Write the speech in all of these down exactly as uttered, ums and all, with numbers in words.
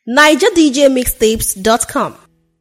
niger d j mixtapes dot com.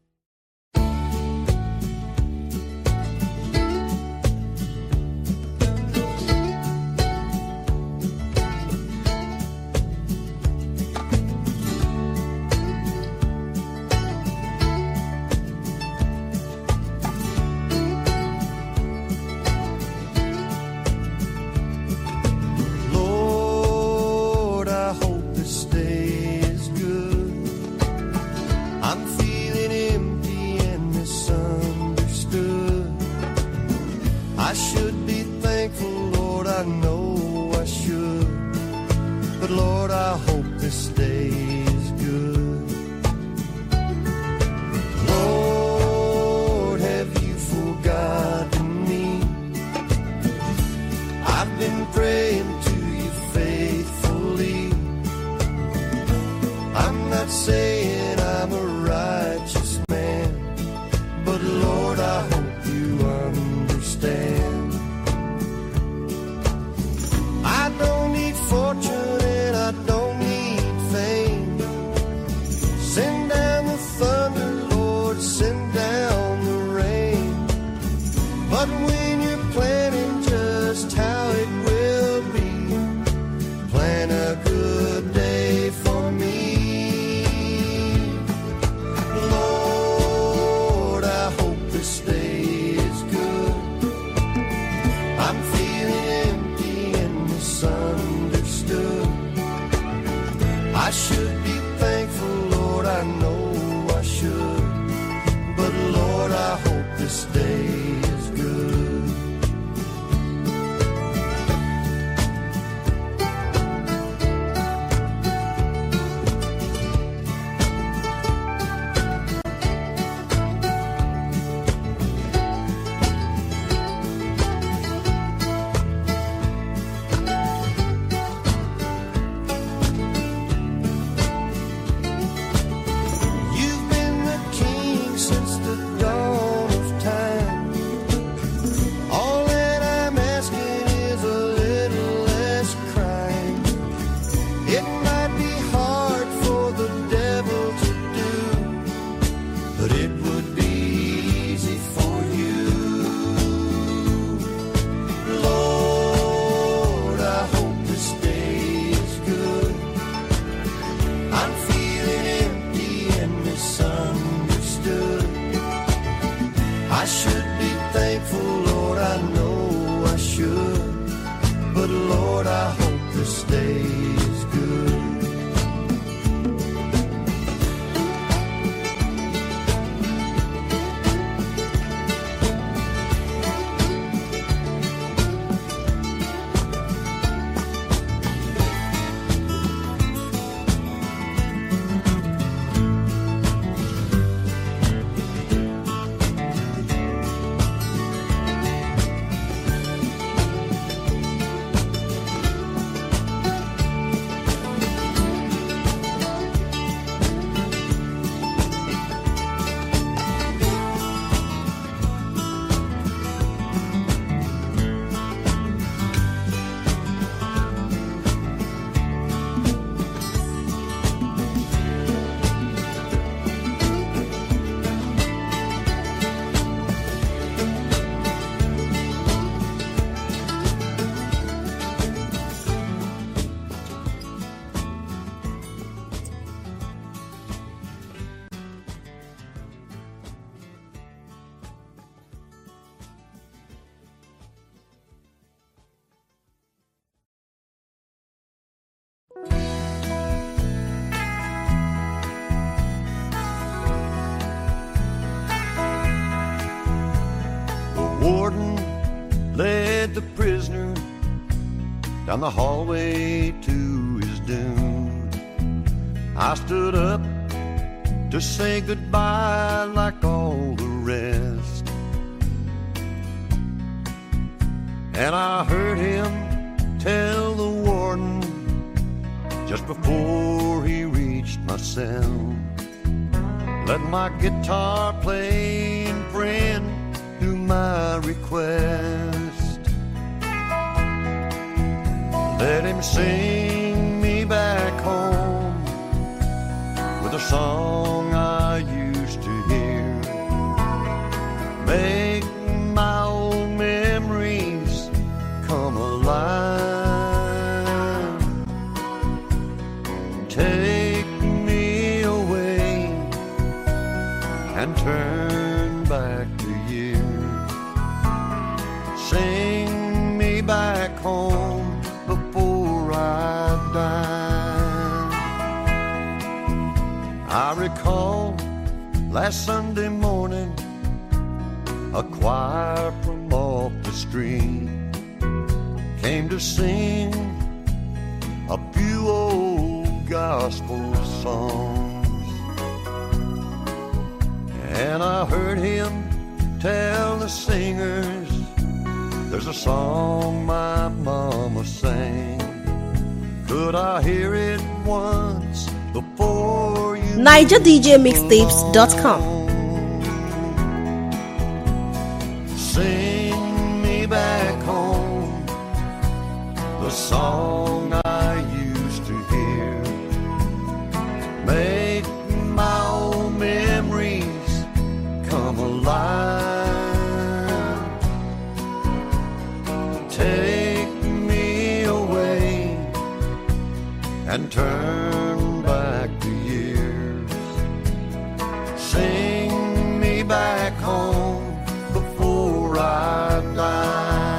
Warden led the prisoner down the hallway to his doom. I stood up to say goodbye like all the rest, and I heard him tell the warden just before he reached my cell, let my guitar playing friend do my request. Let him sing me back home with the song I used to hear make my old memories come alive. Take me away and turn back the years. Sing me back home before I die. I recall last Sunday morning, a choir from off the street came to sing a few old gospel songs. And I heard him tell the singers, there's a song my mama sang. Could I hear it once before you? Niger D J Mixtapes dot com. Sing me back home, the song I used to hear. Make my old memories come alive. Take me away and turn back the years. Sing me back home before I die.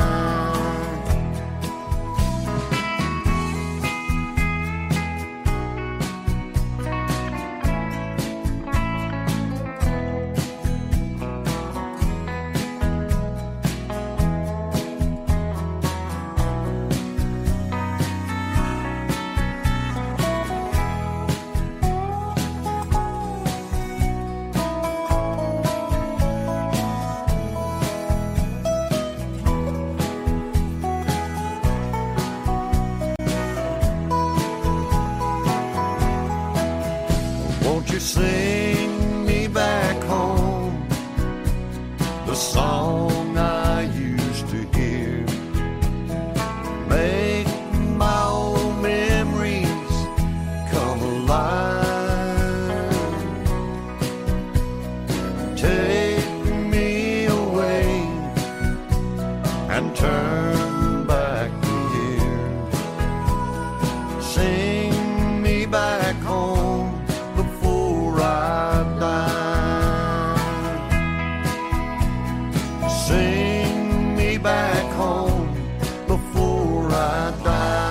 Won't you sing me back home, the song I used to hear? Make my old memories come alive. Take me away and turn back the years. Sing me back home before I die. Sing me back home before I die.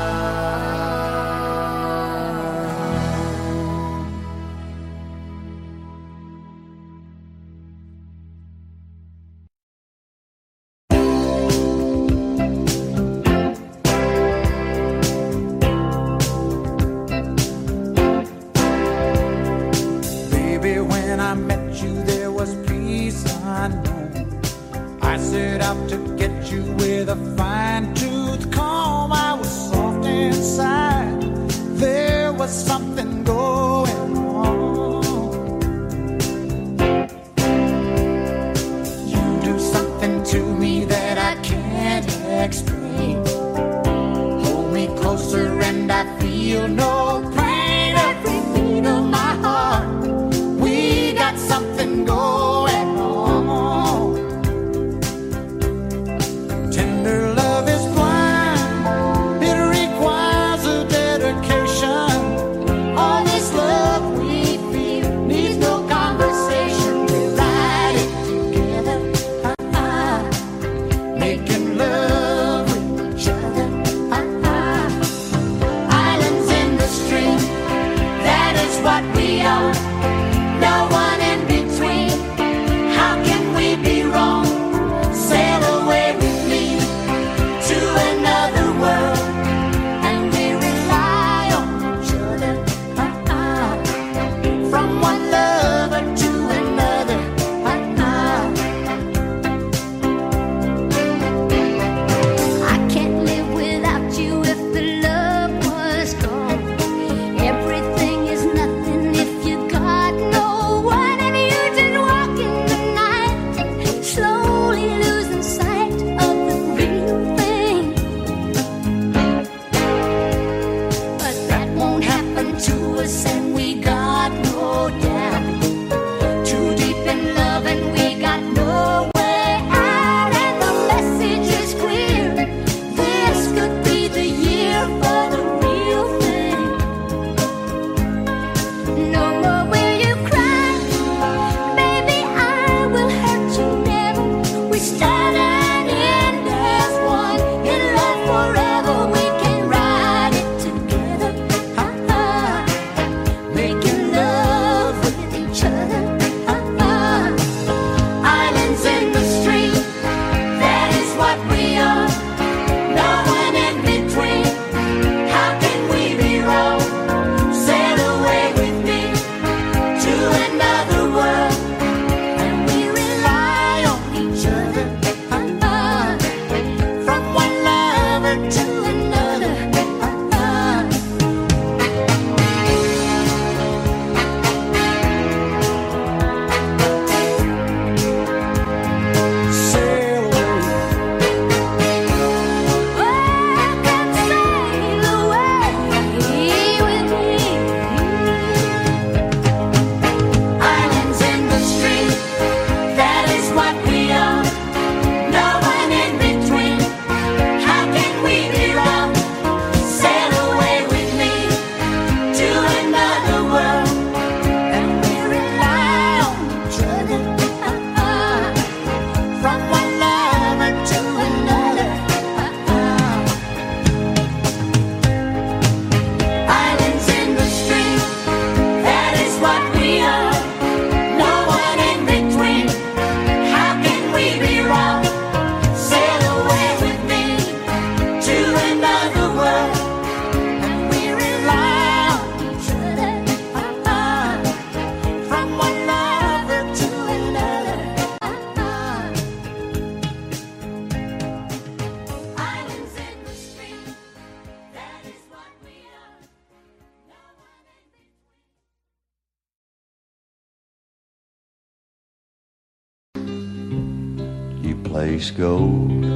Baby, when I met you, there was peace unknown. I set out to get you with a fine-tooth comb. I was soft inside. There was something going on. You do something to me that I can't explain. Hold me closer and I feel no pain. Every beat of my heart, we got something going on. Tender love is blind, it requires a dedication. All this love place gold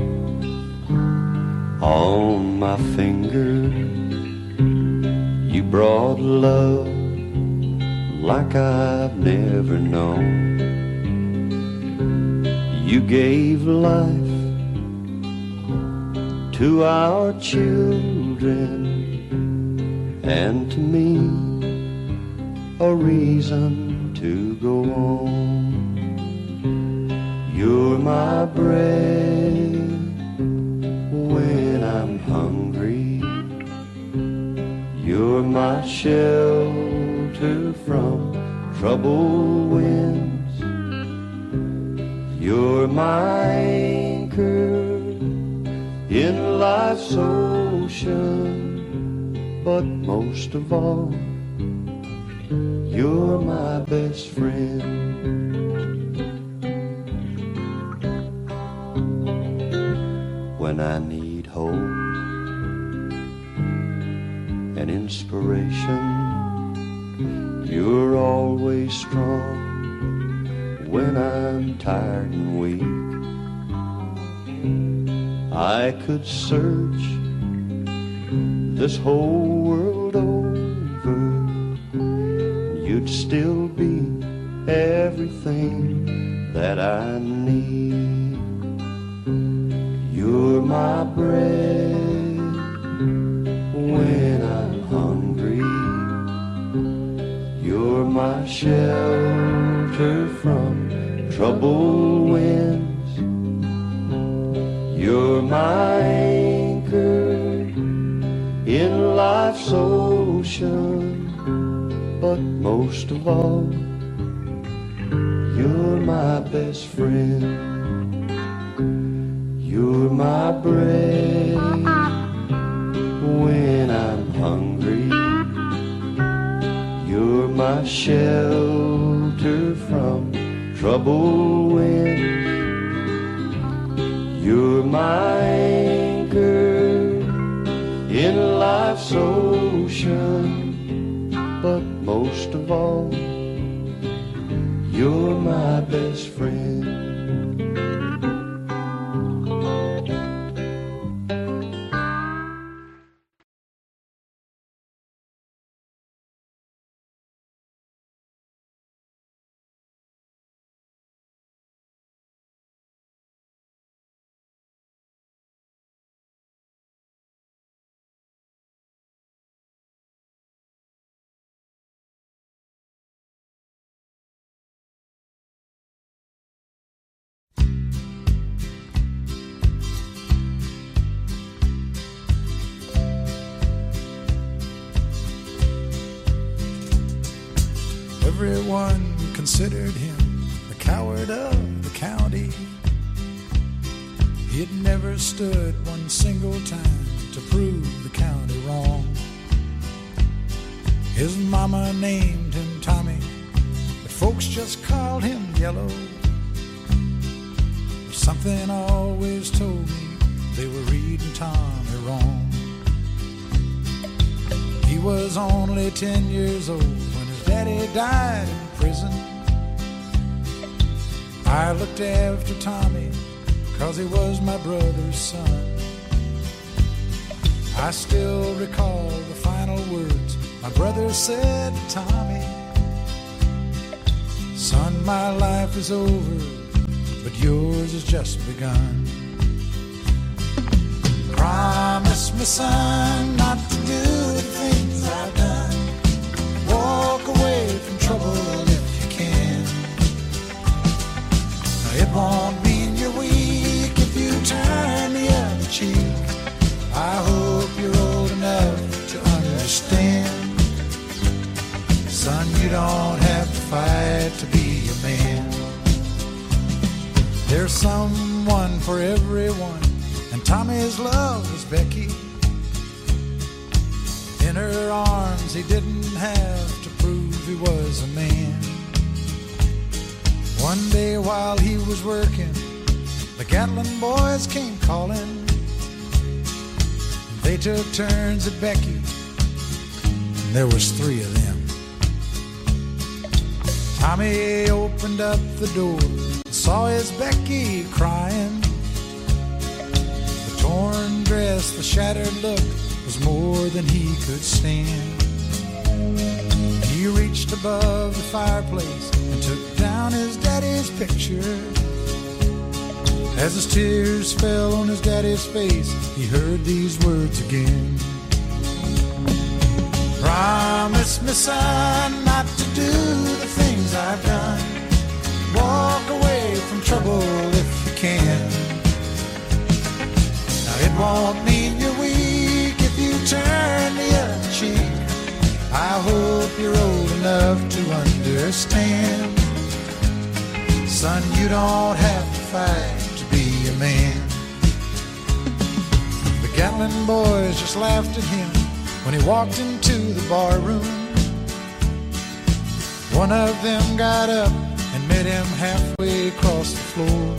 on my finger. You brought love like I've never known. You gave life to our children, and to me a reason to go on. You're my bread when I'm hungry. You're my shelter from troubled winds. You're my anchor in life's ocean. But most of all, you're my best friend. When I need hope and inspiration, you're always strong. When I'm tired and weak, I could search this whole world over, you'd still be everything that I need. You're my bread when I'm hungry. You're my shelter from troubled winds. You're my anchor in life's ocean, but most of all, you're my best friend. You're my bread when I'm hungry. You're my shelter from troubled winds. You're my anchor in life's ocean, but most of all, you're my best friend. Everyone considered him the coward of the county. He'd never stood one single time to prove the county wrong. His mama named him Tommy, but folks just called him Yellow. Something always told me they were reading Tommy wrong. He was only ten years old when his daddy died in prison. I looked after Tommy 'cause he was my brother's son. I still recall the final words my brother said to Tommy. Son, my life is over, but yours has just begun. Promise me, son, not to do the things I've done. Walk away from trouble if you can. Now, it won't mean you're weak if you turn the other cheek. I hope you're old enough to understand. Son, you don't have to fight to be a man. There's someone for everyone, and Tommy's love was Becky. In her arms he didn't have to prove he was a man. One day while he was working, the Gatlin boys came calling. They took turns at Becky, and there was three of them. Tommy opened up the door and saw his Becky crying. The torn dress, the shattered look was more than he could stand. He reached above the fireplace and took down his daddy's picture. As his tears fell on his daddy's face, he heard these words again. Promise me, son, not to do the things I've done. Walk away from trouble if you can. Now it won't mean you're weak if you turn the other cheek. I hope you're old enough to understand. Son, you don't have to fight to be a man. The Gatlin boys just laughed at him when he walked into the bar room. One of them got up and met him halfway across the floor.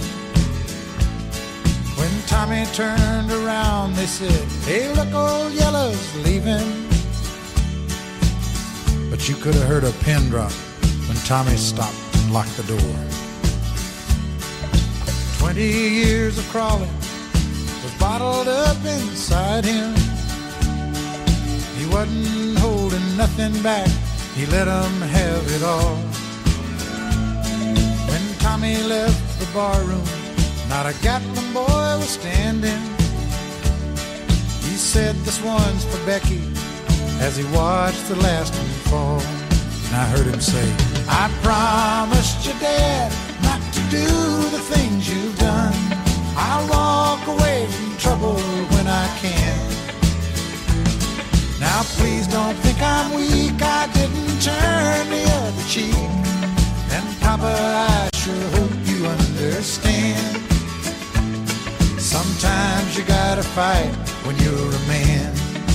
When Tommy turned around, they said, "Hey, look, old Yellow's leaving." But you could have heard a pin drop when Tommy stopped and locked the door. Twenty years of crawling was bottled up inside him. He wasn't holding nothing back, he let them have it all. When Tommy left the bar room, not a Gatlin boy was standing. He said, "This one's for Becky," as he watched the last one fall. And I heard him say, "I promised your dad not to do the things you've done. I'll walk away from trouble when I can. Now please don't think I'm weak, I didn't turn the other cheek. And Papa, I sure hope you understand. Sometimes you gotta fight when you're a man."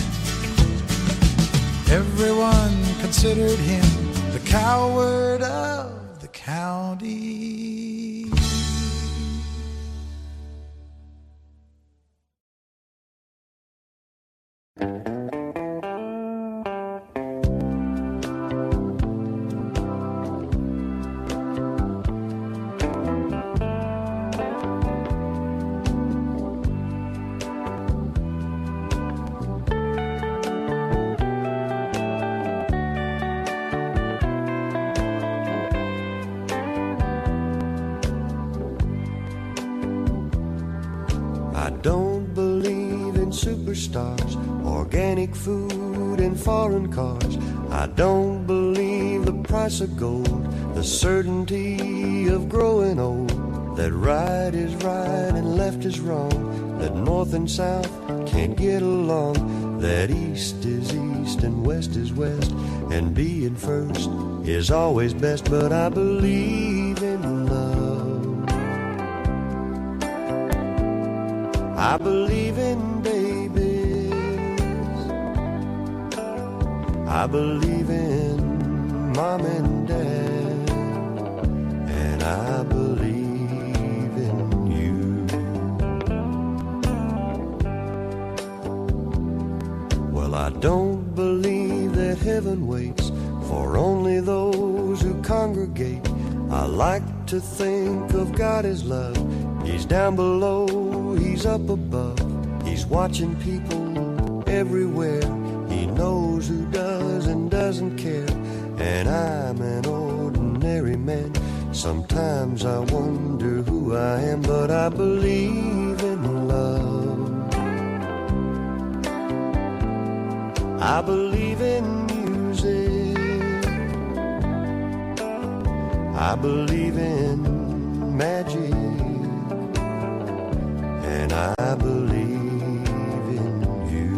Everyone considered him the coward of the county. I don't believe in superstars, organic food and foreign cars. I don't believe the price of gold, the certainty of growing old, that right is right and left is wrong, that north and south can't get along, that east is east and west is west, and being first is always best. But I believe in love. I believe in babies. I believe in mom and dad. And I believe in you. Well, I don't believe that heaven waits for only those who congregate. I like to think of God as love. He's down below, he's up above. He's watching people everywhere. He knows who does and doesn't care. And I'm an ordinary man. Sometimes I wonder who I am, but I believe in love. I believe in music. I believe in magic. And I believe in you.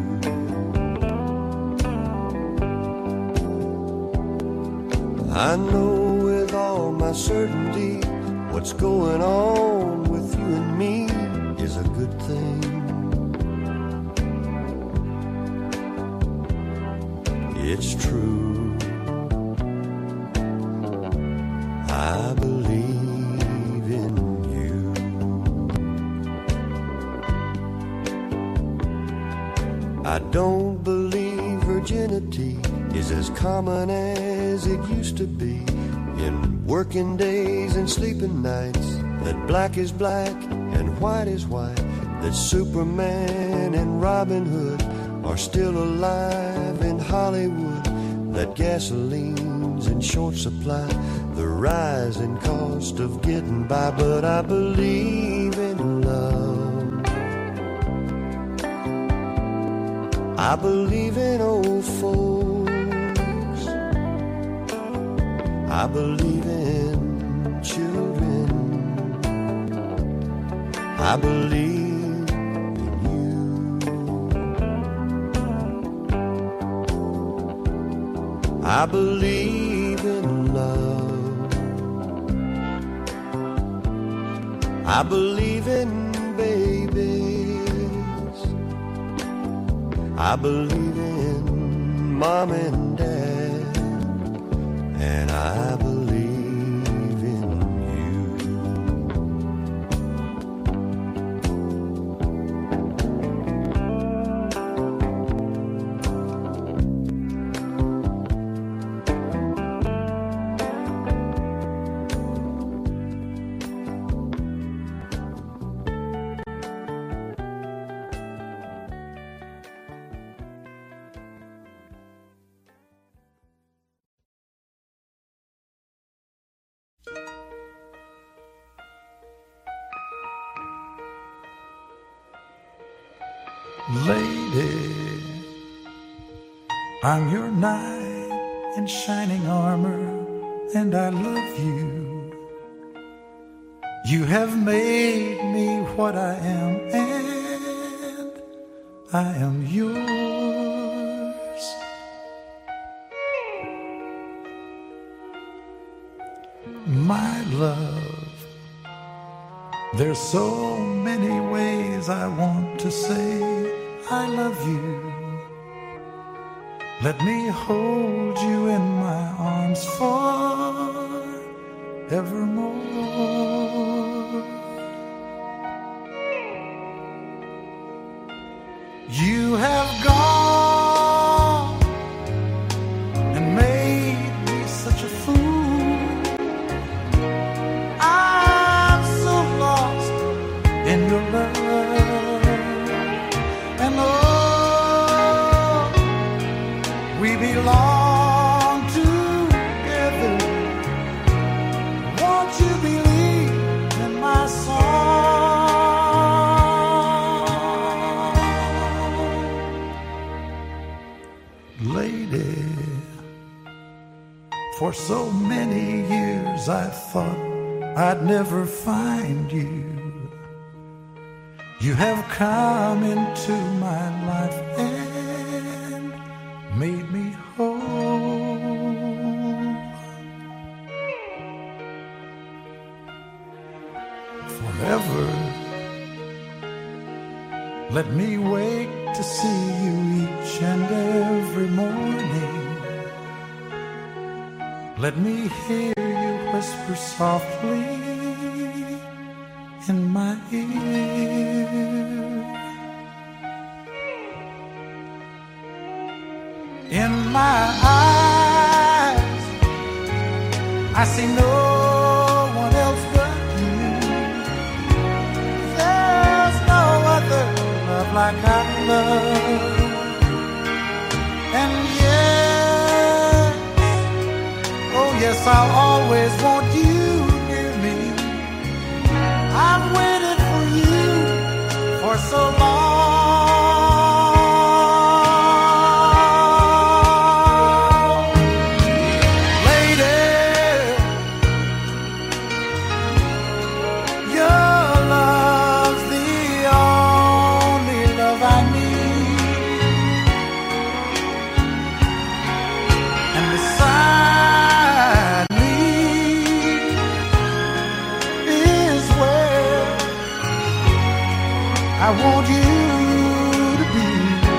I know with all my certainty what's going on with you and me is a good thing. It's true. I believe in you. I don't believe virginity is as common as it used to be. In working days and sleeping nights that black is black and white is white, that Superman and Robin Hood are still alive in Hollywood, that gasoline's in short supply, the rising cost of getting by. But I believe in love, I believe in old folks, I believe in children, I believe in you. I believe in love, I believe in babies, I believe in mom and dad, and I believe in you. Lady, I'm your knight in shining armor, and I love you. You have made me what I am, and I am yours. My love, there's so many ways I want to say I love you. Let me hold you in my arms forevermore. You have gone and made me such a fool. I'm so lost in your love. And oh, we belong together. Won't you believe in my song? Lady, for so many years I thought I'd never find you. You have come into my life and made me whole. Forever, let me wake to see you each and every morning. Let me hear you whisper softly in my ear. In my eyes, I see no one else but you. There's no other love like I love. And yes, oh yes, I'll always want you near me. I've waited for you for so long. Lady, your love's the only love I need. And beside me is where I want you to be.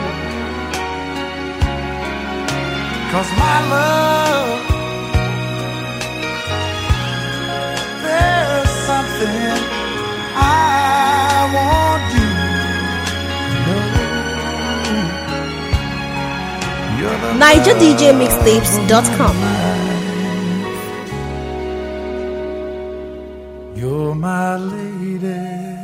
'Cause my love, there's something I want you to know. You're the Niger D J Mixtapes dot com. You're my lady.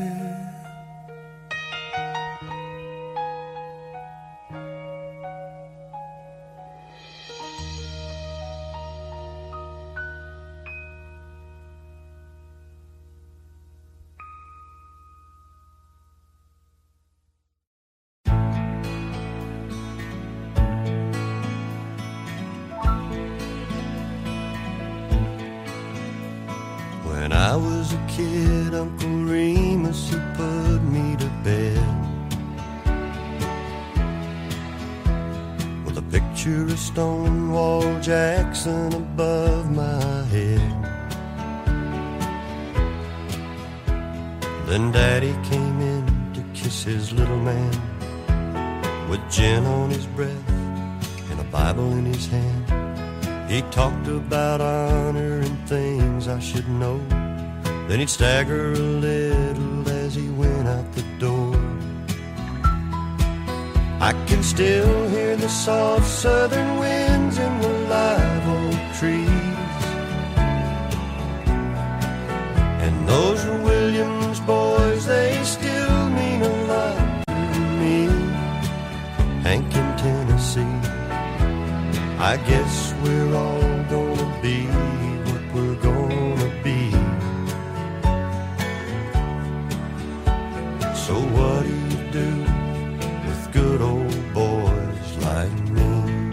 When I was a kid, Uncle Remus, he put me to bed with a picture of Stonewall Jackson above my head. Then Daddy came in to kiss his little man with gin on his breath and a Bible in his hand. He talked about honor and things I should know. Then he'd stagger a little as he went out the door. I can still hear the soft southern winds in the live oak trees, and those Williams boys, they still mean a lot to me. Hank in Tennessee, I guess we're all gonna be what we're gonna be. So what do you do with good old boys like me?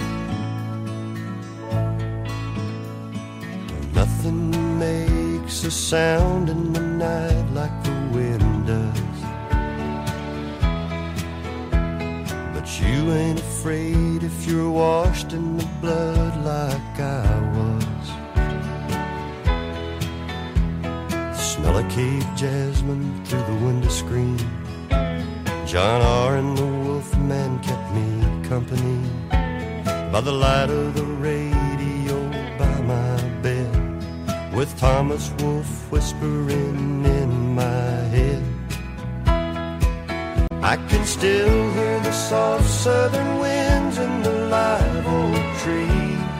Nothing makes a sound in the night like the wind does, but you ain't afraid if you're washed in the blood like I was. The smell of cave jasmine through the window screen, John R. and the Wolfman kept me company. By the light of the radio by my bed, with Thomas Wolfe whispering in my head, I can still hear the soft southern winds in the live oak trees,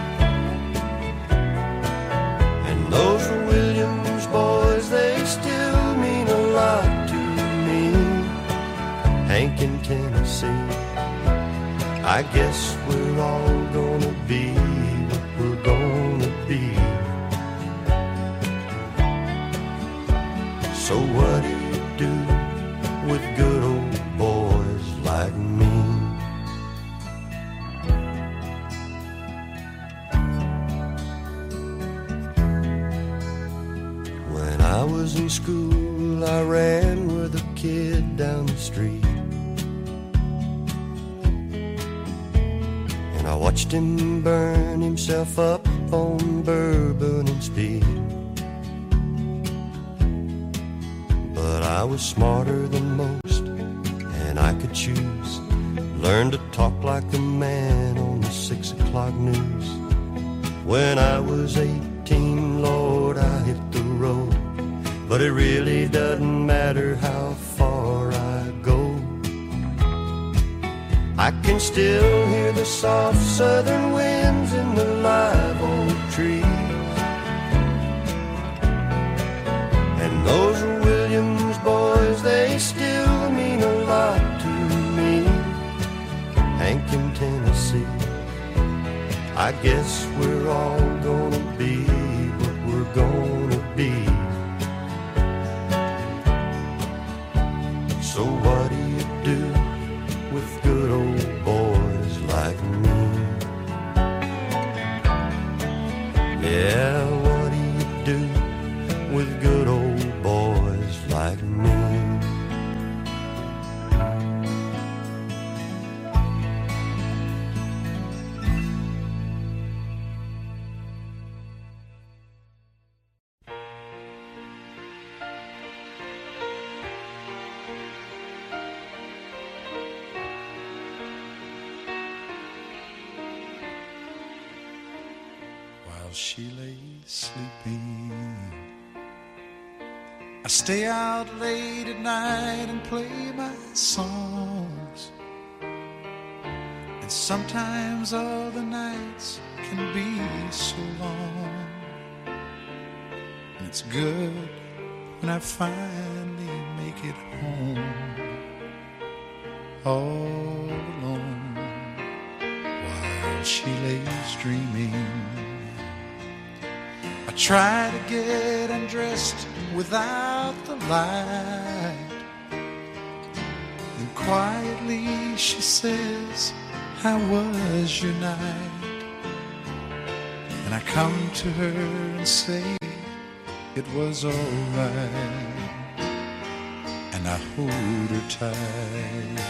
and those Williams boys, they still mean a lot to me. Hank in Tennessee, I guess we're all gonna be what we're gonna be. So what do you do with good old boys like me? When I was in school, I ran with a kid down the street, and I watched him burn himself up on bourbon and speed. But I was smarter than most, and I could choose. Learn to talk like the man on the six o'clock news. When I was eighteen, Lord, I hit the road, but it really doesn't matter how far I go. I can still hear the soft southern winds in the live oak trees, and those Williams boys, they still mean a lot to me. Hank in Tennessee, I guess we're all gonna be what we're gonna be. So what do you do with good old boys like me? Yeah, what do you do with good old boys like me? While she lay sleeping, I stay out late at night and play my songs, and sometimes all the nights can be so long. And it's good when I finally make it home, all alone, while she lays dreaming. I try to get undressed without the light, and quietly she says, how was your night? And I come to her and say, it was all right, and I hold her tight.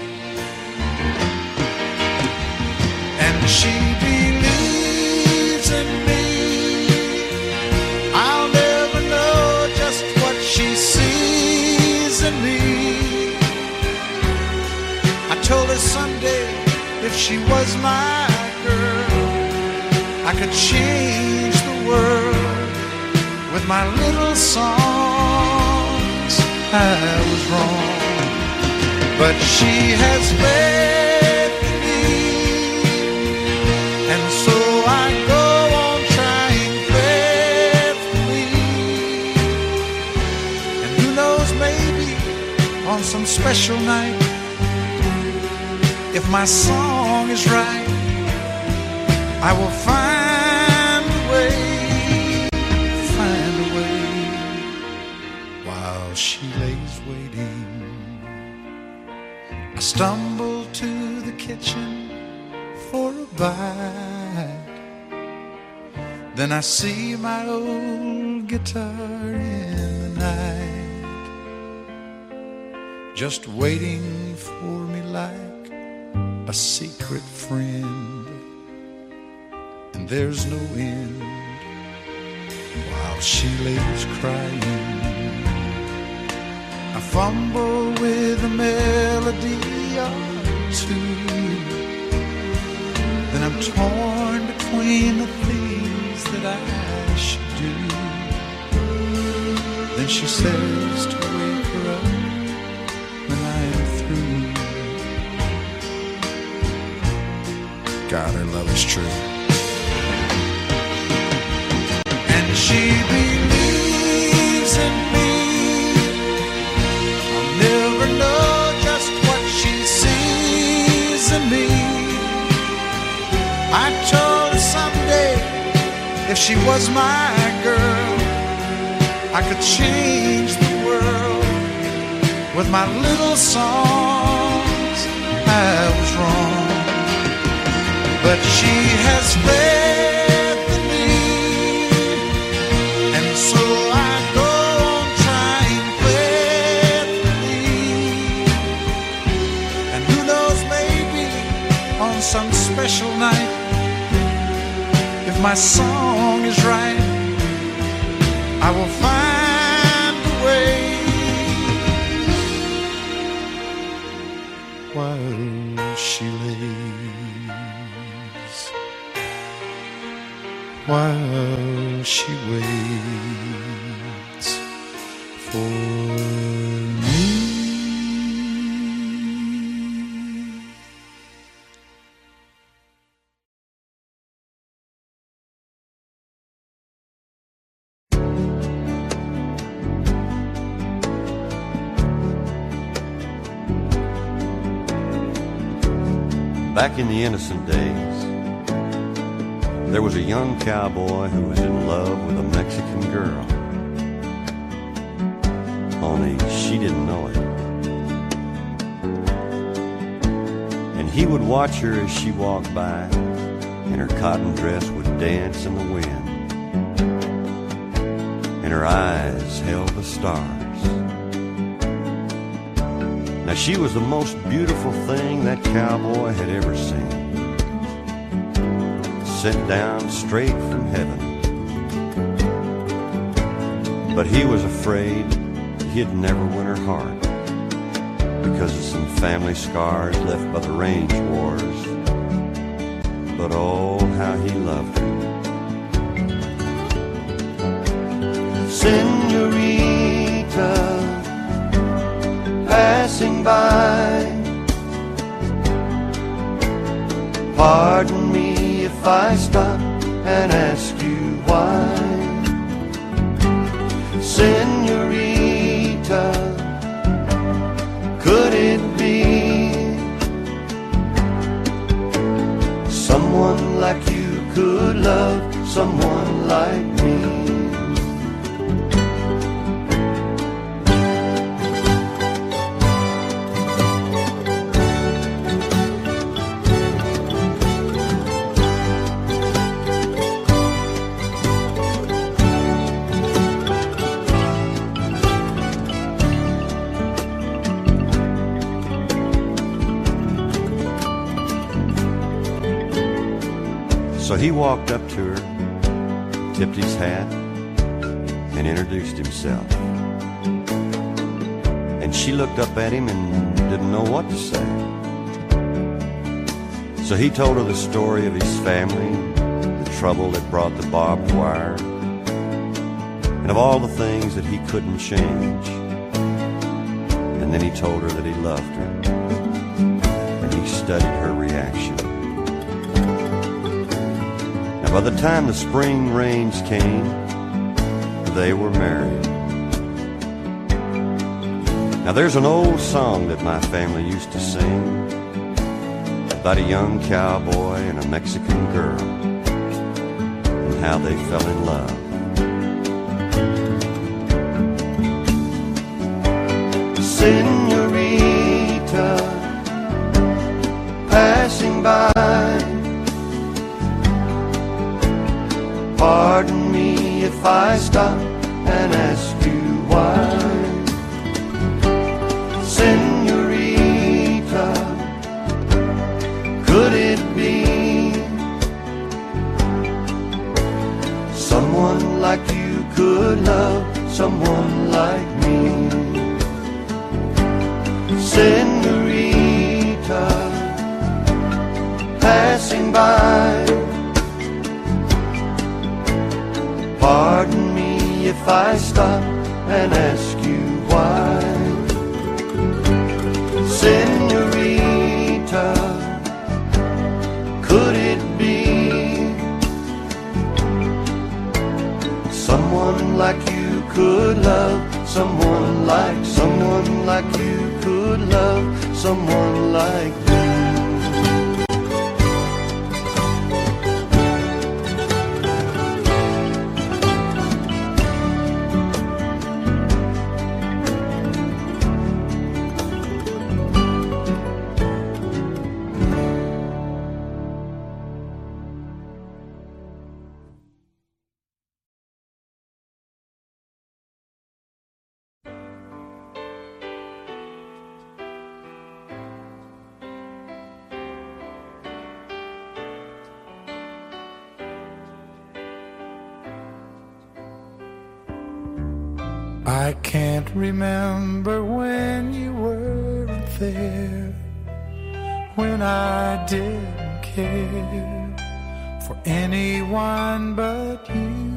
And she believes in me. I'll never know just what she sees in me. I told her someday if she was my girl, I could change the world with my little songs. I was wrong, but she has faith in me, and so I go on trying faithfully. And who knows, maybe on some special night, if my song is right, I will find a way, find a way, while she lays waiting. I stumble to the kitchen for a bite, then I see my old guitar in the night, just waiting for me like a secret friend. And there's no end while she lays crying. I fumble with a melody or two, then I'm torn between the things that I should do. Then she says to wake her up when I am through. God, her love is true. She believes in me. I'll never know just what she sees in me. I told her someday if she was my girl, I could change the world with my little songs. I was wrong, but she has faith. So I go on trying faithfully, and who knows, maybe on some special night, if my song is right, I will find a way, while she lays, while she waits for me. Back in the innocent days, there was a young cowboy who was in love with a Mexican girl. Only she didn't know it. And he would watch her as she walked by, and her cotton dress would dance in the wind, and her eyes held the stars. Now she was the most beautiful thing that cowboy had ever seen, sent down straight from heaven. But he was afraid he'd never win her heart because of some family scars left by the range wars. But oh, how he loved her. Senorita, passing by, pardon me if I stop and ask you why. Senorita, could love someone like me. So he walked up to her, tipped his hat, and introduced himself. And she looked up at him and didn't know what to say. So he told her the story of his family, the trouble that brought the barbed wire, and of all the things that he couldn't change. And then he told her that he loved her, and he studied her reaction. By the time the spring rains came, they were married. Now there's an old song that my family used to sing about a young cowboy and a Mexican girl and how they fell in love. Senorita, passing by, pardon me if I stop and ask you why. Senorita, could it be someone like you could love someone like me? Senorita, passing by, pardon me if I stop and ask you why. Senorita, could it be someone like you could love someone like, someone like you could love someone like me? I can't remember when you weren't there, when I didn't care for anyone but you.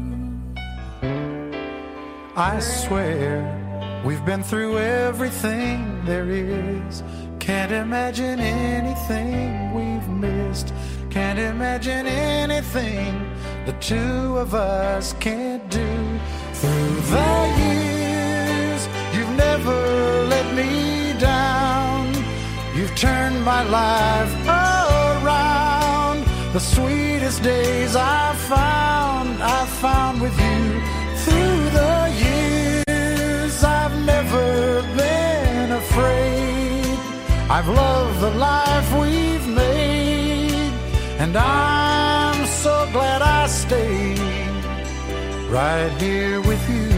I swear we've been through everything there is. Can't imagine anything we've missed. Can't imagine anything the two of us can't do. Through the years, you've never let me down. You've turned my life around. The sweetest days I've found, I've found with you. Through the years, I've never been afraid. I've loved the life we've made, and I'm so glad I stayed right here with you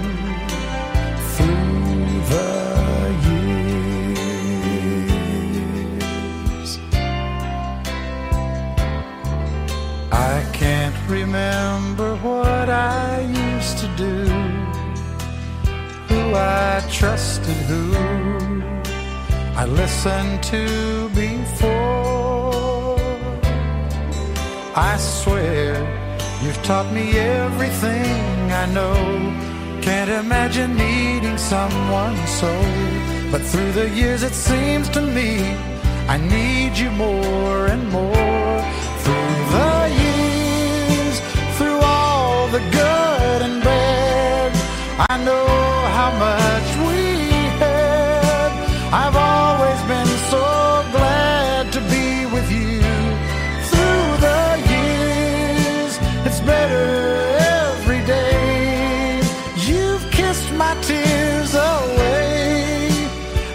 through the years. I can't remember what I used to do, who I trusted, who I listened to before. I swear you've taught me everything I know. Can't imagine needing someone so. But through the years it seems to me I need you more and more. Through the years, through all the good and bad, I know how much we had. I've always been so glad to be with you. Through the years,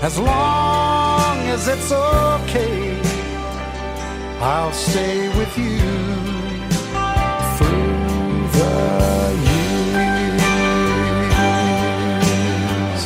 As long as it's okay, I'll stay with you through the years.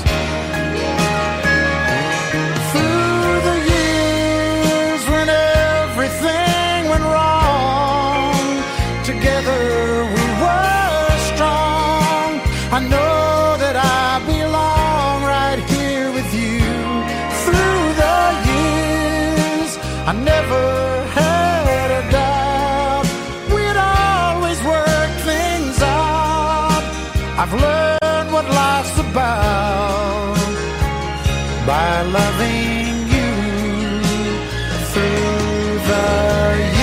Through the years when everything went wrong, together we were strong. I know that I belong right here with you. Through the years, I never had a doubt we'd always work things out. I've learned what life's about by loving you through the years.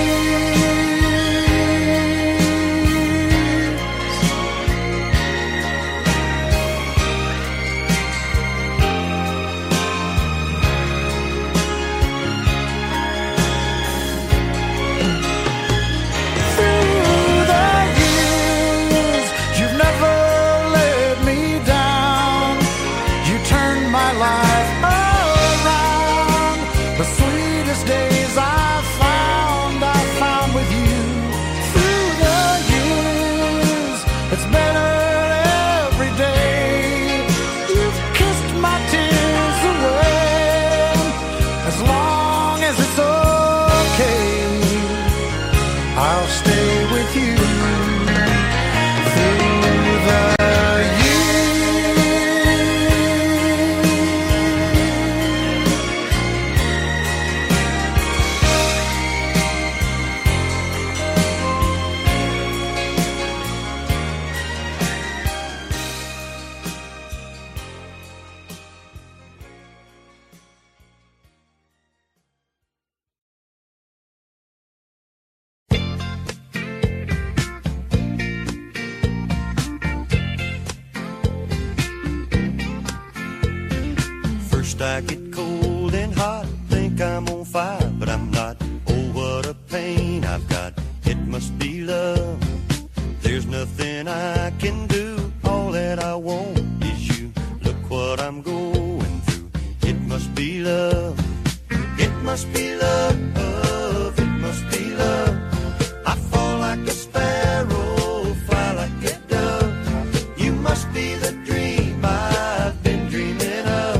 I get cold and hot, think I'm on fire, but I'm not. Oh, what a pain I've got, it must be love. There's nothing I can do, all that I want is you. Look what I'm going through, it must be love. It must be love, it must be love. I fall like a sparrow, fly like a dove. You must be the dream I've been dreaming of.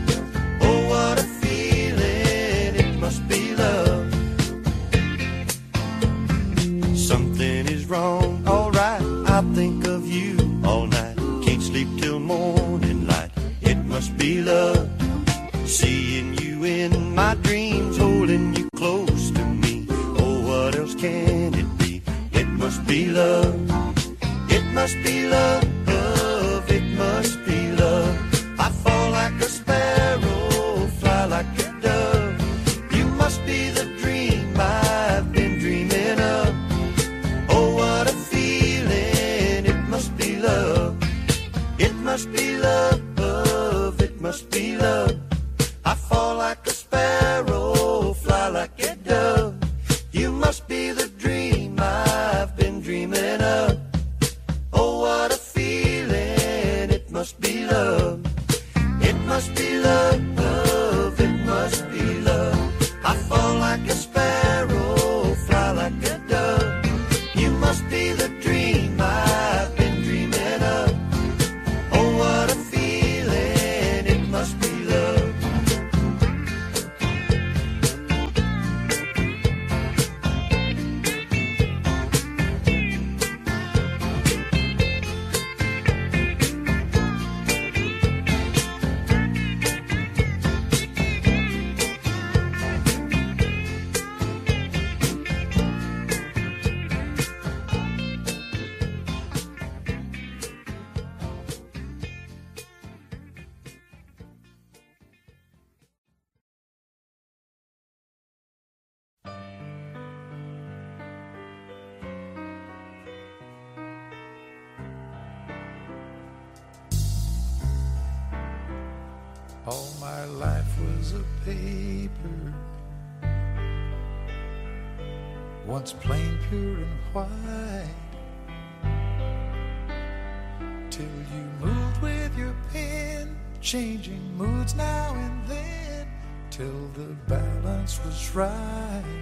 Wrong, alright, I think of you all night. Can't sleep till morning light. It must be love. Seeing you in my dreams, holding you close to me. Oh, what else can it be? It must be love. It must be love, love. It must be love. I fall like a sparrow, fly like a dove. You must be the dream I've been dreaming of. It must be love, love, it must be love. I fall like a sparrow, fly like a dove. You must be the dream I've been dreaming of. Oh, what a feeling, it must be love. It must be love, love, it must be love. I fall like a sparrow, fly like a dove. You must be the dream I've been dreaming of. Oh, what a feeling, it must be love. All my life was a paper, once plain, pure and white, till you moved with your pen, changing moods now and then till the balance was right.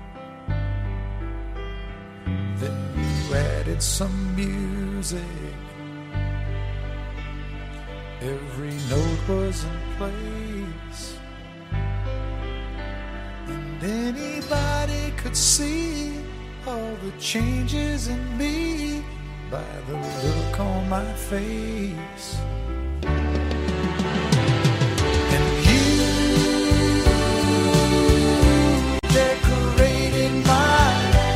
Then you added some music. Every note was in place, and anybody could see all the changes in me by the look on my face. And you decorated my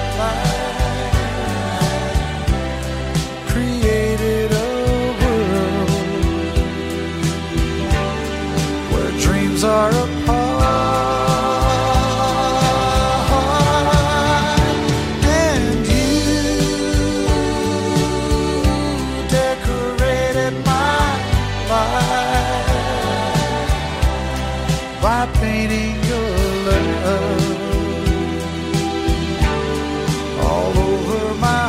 life, created a world where dreams are apart. By painting your love all over my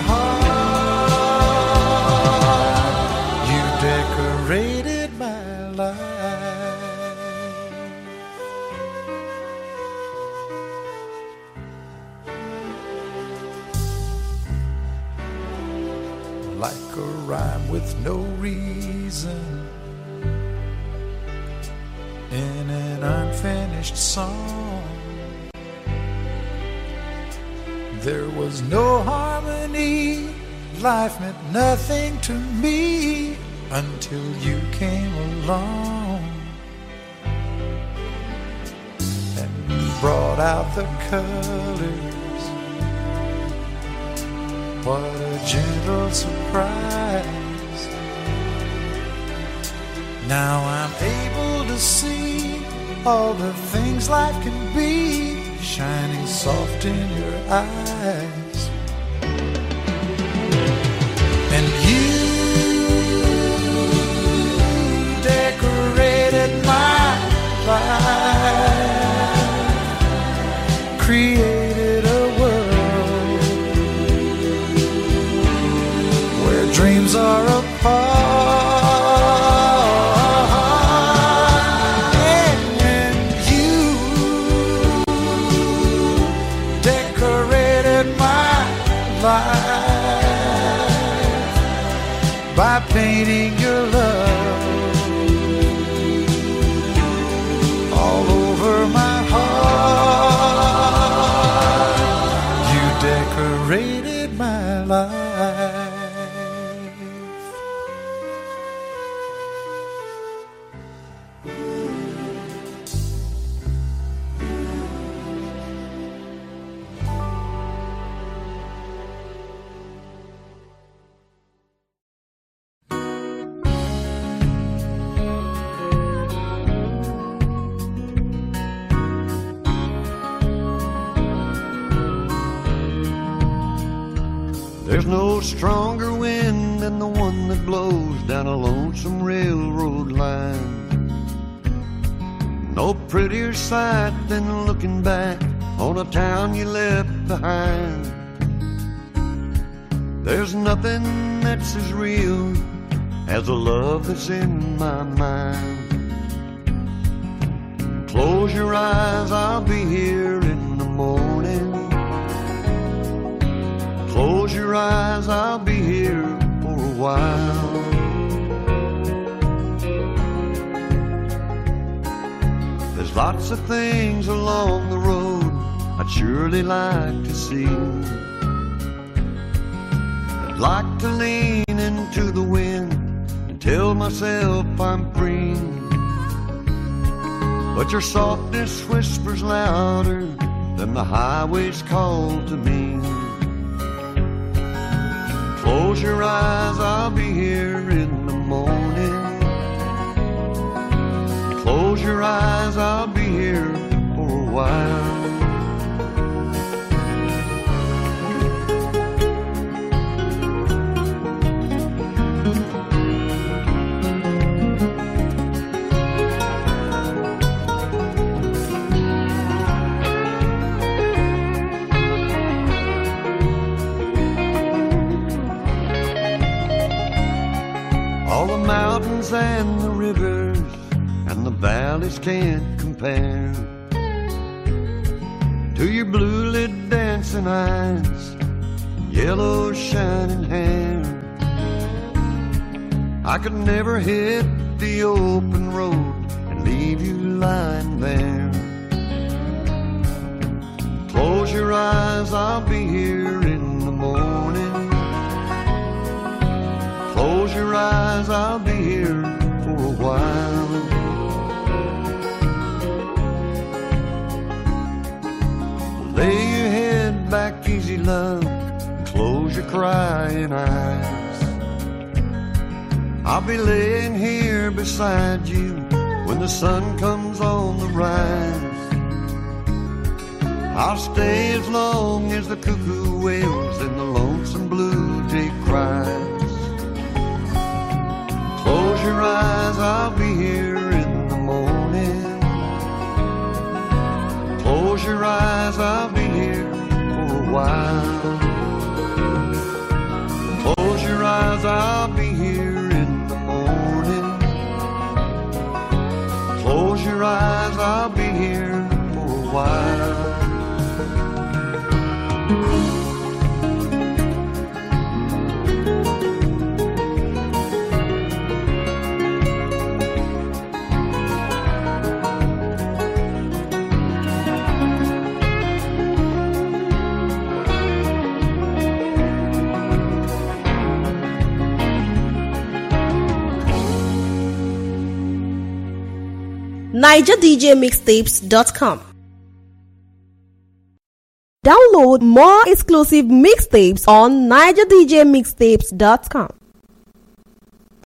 heart, you decorated my life. Like a rhyme with no reason in an unfinished song, there was no harmony. Life meant nothing to me until you came along and brought out the colors. What a gentle surprise. Now I'm able to see all the things life can be, shining soft in your eyes. And you decorated my life, created a world where dreams are apart. By painting your love all over my heart, you decorated my life. There's no stronger wind than the one that blows down a lonesome railroad line. No prettier sight than looking back on a town you left behind. There's nothing that's as real as the love that's in my mind. Close your eyes, I'll be here in the morning. Close your eyes, I'll be here for a while. There's lots of things along the road I'd surely like to see. I'd like to lean into the wind and tell myself I'm free. But your softness whispers louder than the highway's call to me. Close your eyes, I'll be here in the morning. Close your eyes, I'll be here for a while. All the mountains and the rivers and the valleys can't compare to your blue-lit dancing eyes, yellow shining hair. I could never hit the open road and leave you lying there. Close your eyes, I'll be here in the morning. Close your eyes, I'll be here for a while. Lay your head back easy, love, close your crying eyes. I'll be laying here beside you when the sun comes on the rise. I'll stay as long as the cuckoo wails and the lonesome blue jay cries. Close your eyes, I'll be here in the morning. Close your eyes, I'll be here for a while. Close your eyes, I'll be here in the morning. Close your eyes, I'll be here for a while. Niger D J Mixtapes dot com. Download more exclusive mixtapes on Niger D J Mixtapes dot com.